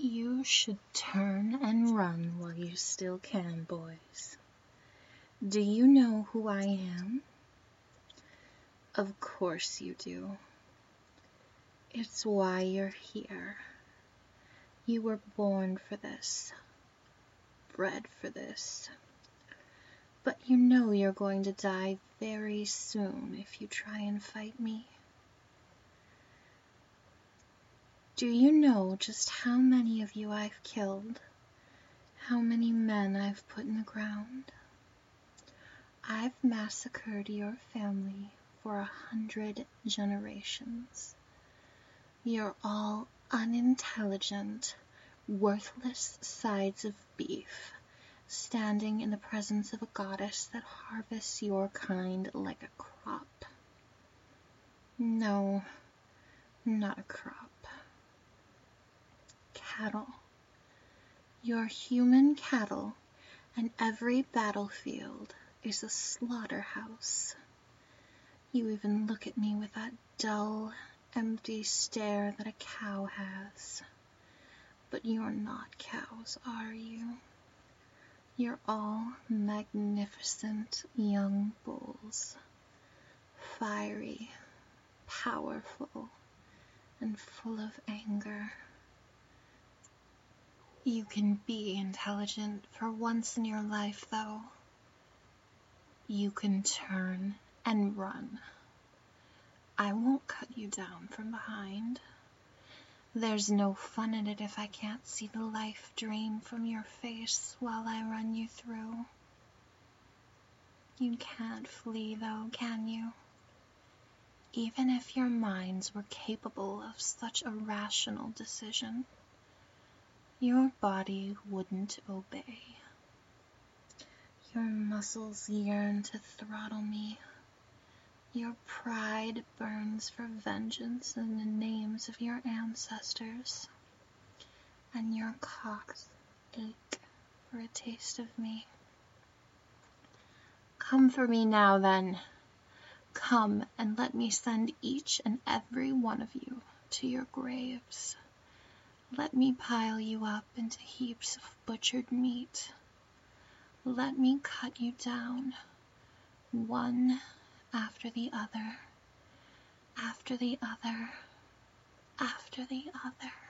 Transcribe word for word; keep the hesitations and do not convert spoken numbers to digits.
You should turn and run while you still can, boys. Do you know who I am? Of course you do. It's why you're here. You were born for this, bred for this. But you know you're going to die very soon if you try and fight me. Do you know just how many of you I've killed? How many men I've put in the ground? I've massacred your family for a hundred generations. You're all unintelligent, worthless sides of beef, standing in the presence of a goddess that harvests your kind like a crop. No, not a crop. Cattle. You're human cattle, and every battlefield is a slaughterhouse. You even look at me with that dull, empty stare that a cow has. But you're not cows, are you? You're all magnificent young bulls, fiery, powerful, and full of anger. You can be intelligent for once in your life, though. You can turn and run. I won't cut you down from behind. There's no fun in it if I can't see the life drain from your face while I run you through. You can't flee, though, can you? Even if your minds were capable of such a rational decision, your body wouldn't obey. Your muscles yearn to throttle me. Your pride burns for vengeance in the names of your ancestors. And your cocks ache for a taste of me. Come for me now, then. Come and let me send each and every one of you to your graves. Let me pile you up into heaps of butchered meat. Let me cut you down, one after the other, after the other, after the other.